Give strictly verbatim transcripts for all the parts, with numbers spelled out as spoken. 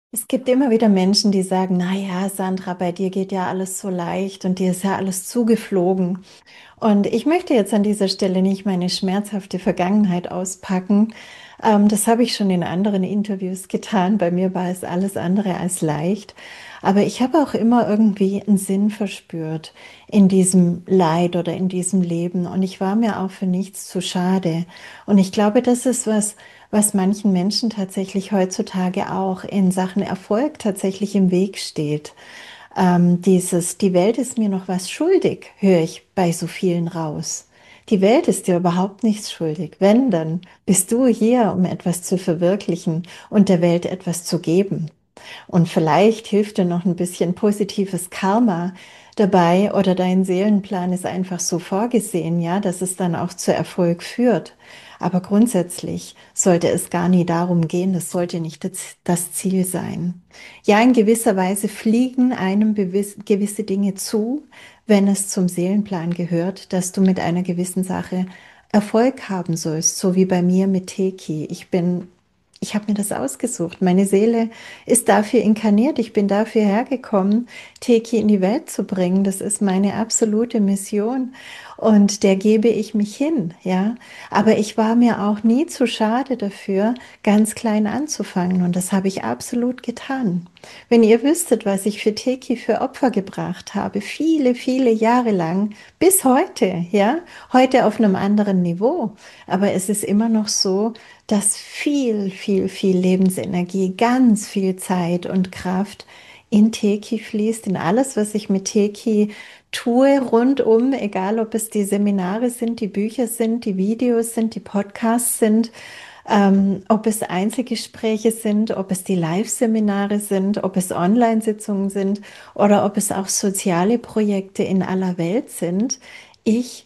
Es gibt immer wieder Menschen, die sagen, na ja, Sandra, bei dir geht ja alles so leicht und dir ist ja alles zugeflogen. Und ich möchte jetzt an dieser Stelle nicht meine schmerzhafte Vergangenheit auspacken. Ähm, das habe ich schon in anderen Interviews getan. Bei mir war es alles andere als leicht. Aber ich habe auch immer irgendwie einen Sinn verspürt in diesem Leid oder in diesem Leben. Und ich war mir auch für nichts zu schade. Und ich glaube, das ist was, was manchen Menschen tatsächlich heutzutage auch in Sachen Erfolg tatsächlich im Weg steht. Ähm, dieses, die Welt ist mir noch was schuldig, höre ich bei so vielen raus. Die Welt ist dir überhaupt nichts schuldig. Wenn, dann bist du hier, um etwas zu verwirklichen und der Welt etwas zu geben. Und vielleicht hilft dir noch ein bisschen positives Karma dabei oder dein Seelenplan ist einfach so vorgesehen, ja, dass es dann auch zu Erfolg führt. Aber grundsätzlich sollte es gar nie darum gehen, das sollte nicht das, das Ziel sein. Ja, in gewisser Weise fliegen einem bewiss, gewisse Dinge zu, wenn es zum Seelenplan gehört, dass du mit einer gewissen Sache Erfolg haben sollst, so wie bei mir mit Teki. Ich bin ich habe mir das ausgesucht. Meine Seele ist dafür inkarniert. Ich bin dafür hergekommen, Teki in die Welt zu bringen. Das ist meine absolute Mission und der gebe ich mich hin, ja. Aber ich war mir auch nie zu schade dafür, ganz klein anzufangen und das habe ich absolut getan. Wenn ihr wüsstet, was ich für Teki für Opfer gebracht habe, viele, viele Jahre lang, bis heute, ja, heute auf einem anderen Niveau. Aber es ist immer noch so, dass viel, viel, viel Lebensenergie, ganz viel Zeit und Kraft in Teki fließt, in alles, was ich mit Teki tue, rundum, egal ob es die Seminare sind, die Bücher sind, die Videos sind, die Podcasts sind, ähm, ob es Einzelgespräche sind, ob es die Live-Seminare sind, ob es Online-Sitzungen sind oder ob es auch soziale Projekte in aller Welt sind. Ich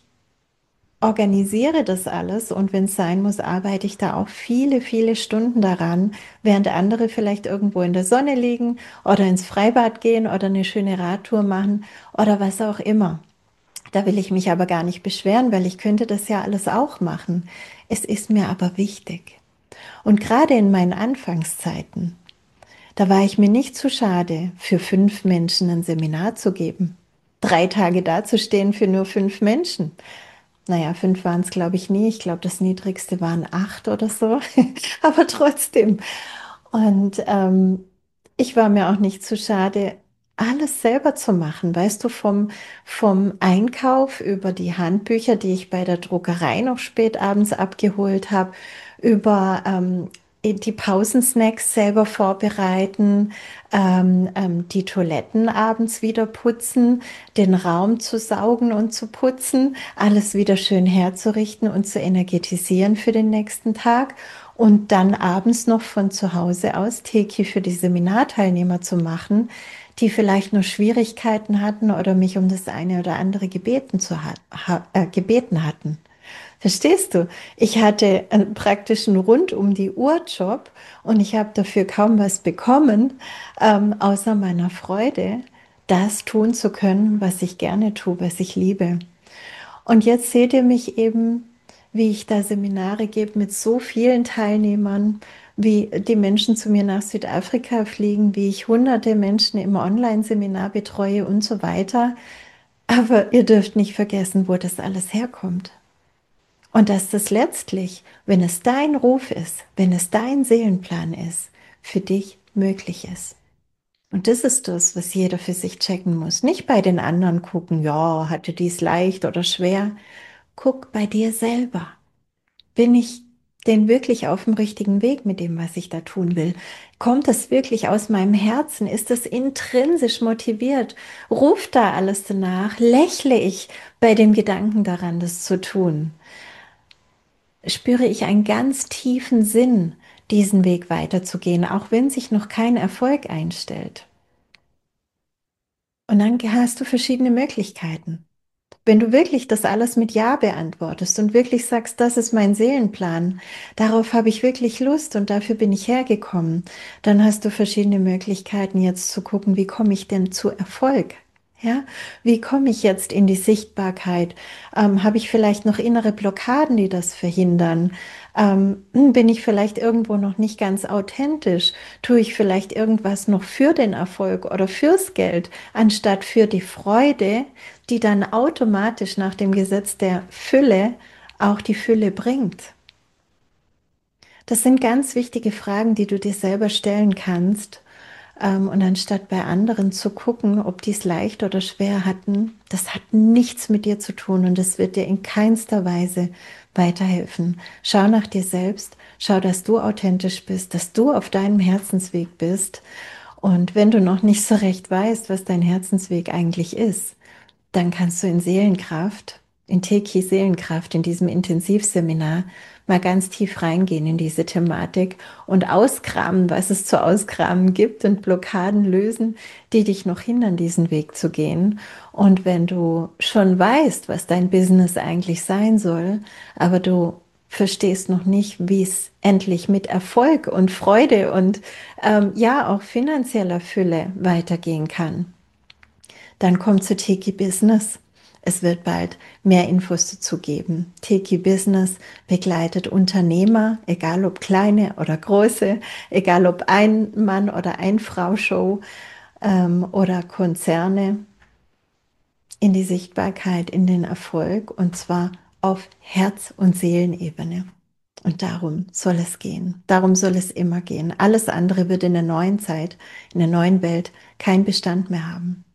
organisiere das alles und wenn es sein muss, arbeite ich da auch viele, viele Stunden daran, während andere vielleicht irgendwo in der Sonne liegen oder ins Freibad gehen oder eine schöne Radtour machen oder was auch immer. Da will ich mich aber gar nicht beschweren, weil ich könnte das ja alles auch machen. Es ist mir aber wichtig. Und gerade in meinen Anfangszeiten, da war ich mir nicht zu schade, für fünf Menschen ein Seminar zu geben. Drei Tage dazustehen für nur fünf Menschen. Naja, fünf waren es, glaube ich, nie. Ich glaube, das niedrigste waren acht oder so. Aber trotzdem. Und ähm, ich war mir auch nicht zu schade, alles selber zu machen. Weißt du, vom, vom Einkauf über die Handbücher, die ich bei der Druckerei noch spät abends abgeholt habe, über ähm, die Pausensnacks selber vorbereiten, ähm, ähm, die Toiletten abends wieder putzen, den Raum zu saugen und zu putzen, alles wieder schön herzurichten und zu energetisieren für den nächsten Tag und dann abends noch von zu Hause aus Teki für die Seminarteilnehmer zu machen, die vielleicht nur Schwierigkeiten hatten oder mich um das eine oder andere gebeten, zu ha ha äh, gebeten hatten. Verstehst du? Ich hatte einen praktischen rund um die Uhr Job und ich habe dafür kaum was bekommen, ähm, außer meiner Freude, das tun zu können, was ich gerne tue, was ich liebe. Und jetzt seht ihr mich eben, wie ich da Seminare gebe mit so vielen Teilnehmern, wie die Menschen zu mir nach Südafrika fliegen, wie ich hunderte Menschen im Online-Seminar betreue und so weiter. Aber ihr dürft nicht vergessen, wo das alles herkommt. Und dass das letztlich, wenn es dein Ruf ist, wenn es dein Seelenplan ist, für dich möglich ist. Und das ist das, was jeder für sich checken muss. Nicht bei den anderen gucken, ja, hatte dies leicht oder schwer. Guck bei dir selber. Bin ich denn wirklich auf dem richtigen Weg mit dem, was ich da tun will? Kommt das wirklich aus meinem Herzen? Ist das intrinsisch motiviert? Ruft da alles danach? Lächle ich bei dem Gedanken daran, das zu tun? Spüre ich einen ganz tiefen Sinn, diesen Weg weiterzugehen, auch wenn sich noch kein Erfolg einstellt? Und dann hast du verschiedene Möglichkeiten. Wenn du wirklich das alles mit Ja beantwortest und wirklich sagst, das ist mein Seelenplan, darauf habe ich wirklich Lust und dafür bin ich hergekommen, dann hast du verschiedene Möglichkeiten jetzt zu gucken, wie komme ich denn zu Erfolg? Ja, wie komme ich jetzt in die Sichtbarkeit? Ähm, habe ich vielleicht noch innere Blockaden, die das verhindern? Ähm, bin ich vielleicht irgendwo noch nicht ganz authentisch? Tue ich vielleicht irgendwas noch für den Erfolg oder fürs Geld, anstatt für die Freude, die dann automatisch nach dem Gesetz der Fülle auch die Fülle bringt? Das sind ganz wichtige Fragen, die du dir selber stellen kannst. Ähm, und anstatt bei anderen zu gucken, ob die es leicht oder schwer hatten, das hat nichts mit dir zu tun und das wird dir in keinster Weise weiterhelfen. Schau nach dir selbst, schau, dass du authentisch bist, dass du auf deinem Herzensweg bist. Und wenn du noch nicht so recht weißt, was dein Herzensweg eigentlich ist, dann kannst du in Seelenkraft, in Teki Seelenkraft, in diesem Intensivseminar mal ganz tief reingehen in diese Thematik und auskramen, was es zu auskramen gibt und Blockaden lösen, die dich noch hindern, diesen Weg zu gehen. Und wenn du schon weißt, was dein Business eigentlich sein soll, aber du verstehst noch nicht, wie es endlich mit Erfolg und Freude und ähm, ja auch finanzieller Fülle weitergehen kann, dann komm zu Teki Business. Es wird bald mehr Infos dazu geben. Teki Business begleitet Unternehmer, egal ob kleine oder große, egal ob ein Mann- oder ein Frau-Show ähm, oder Konzerne in die Sichtbarkeit, in den Erfolg und zwar auf Herz- und Seelenebene. Und darum soll es gehen. Darum soll es immer gehen. Alles andere wird in der neuen Zeit, in der neuen Welt keinen Bestand mehr haben.